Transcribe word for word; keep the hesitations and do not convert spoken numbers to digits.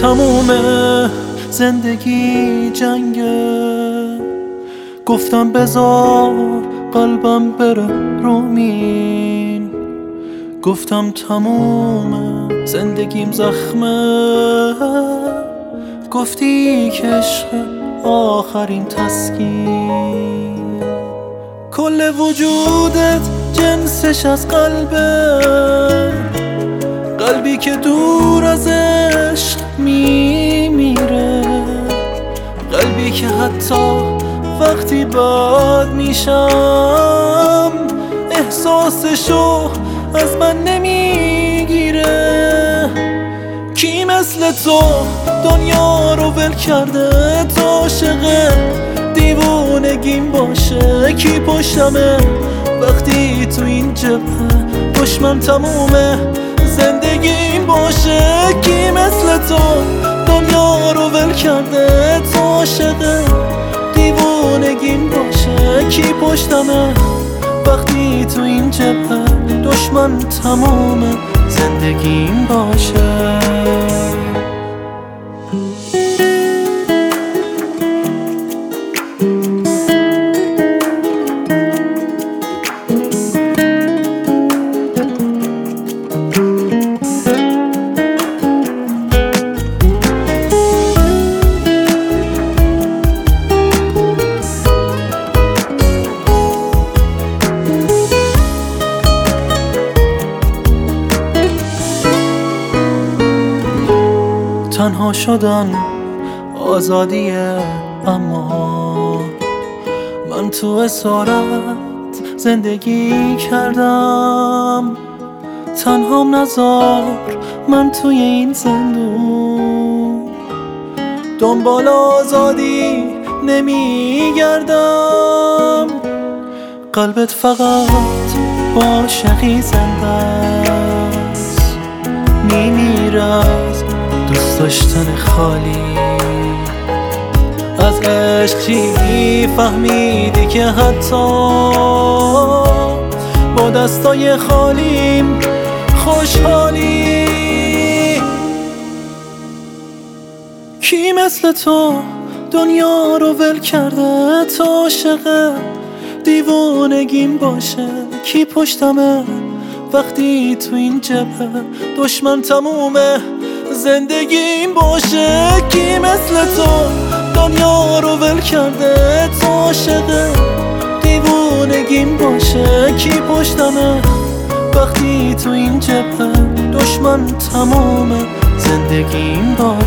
تمومه زندگی جنگه، گفتم بذار قلبم بره رومین، گفتم تمومه زندگیم زخمه، گفتی که عشق آخرین تسکین، کل وجودت جنسش از قلبه، قلبی که دور از عشق میمیره، قلبی که حتی وقتی باد میشم احساسشو از من نمیگیره. کی مثل تو دنیا رو ول کرده تا عاشق دیوونگیم باشه؟ کی پشتمه وقتی تو این جبهه دشمن تمومه زندگیم باشه؟ کی مثل تو دنیا رو ول کرده تا عاشق دیوونگیم باشه؟ کی پشتمه وقتی تو این جبهه دشمن تمومه زندگیم باشه؟ تنها شدن آزادیه، اما من تو اسارت زندگی کردم، تنهام نذار من توی این زندون، دنبال آزادی نمیگردم، قلبت فقط با عاشقی زنده است، میمیره از دوست داشتن خالی، از عشقی فهمیدی که حتی با دستای خالیم خوشحالی. کی مثل تو دنیا رو ول کرده تا عاشق دیوونگیم باشه؟ کی پشتمه وقتی تو این جبهه دشمن تمومه زندگیم باشه؟ کی مثل تو دنیا رو ول کرده تا عاشق دیوونگیم باشه؟ کی پشتمه وقتی تو این جبهه دشمن تمومه زندگیم باشه؟